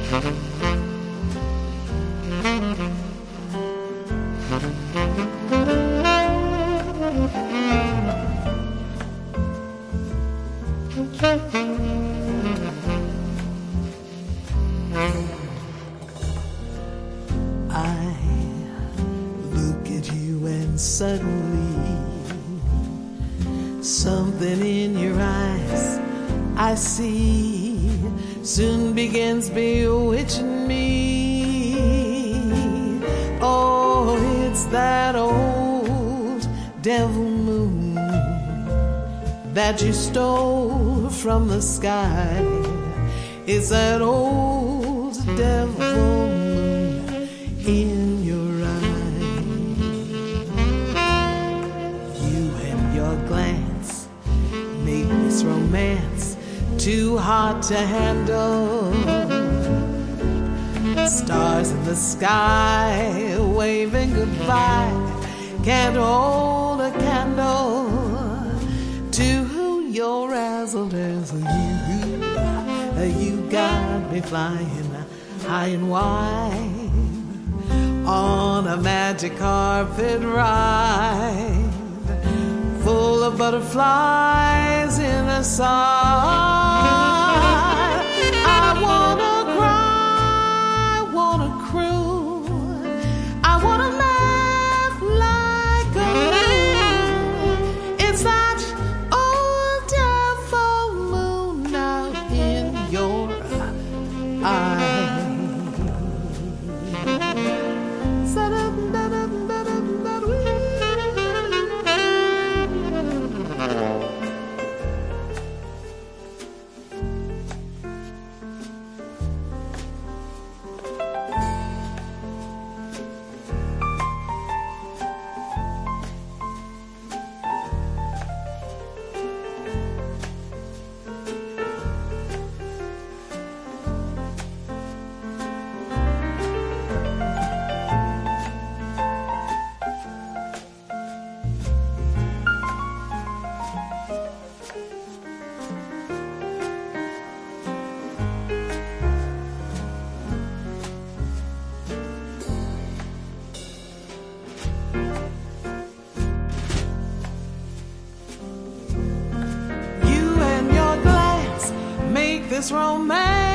Suddenly, something in your eyes I see soon begins bewitching me. Oh, it's that old devil moon that you stole from the sky. It's that old devil moon in your glance make this romance too hot to handle. Stars in the sky waving goodbye can't hold a candle to your razzle-dazzle. You got me flying high and wide on a magic carpet ride full of butterflies in the sun. I wanna cry, I wanna croon, I wanna laugh like a loon. It's that old devil moon out in your eyes. This romance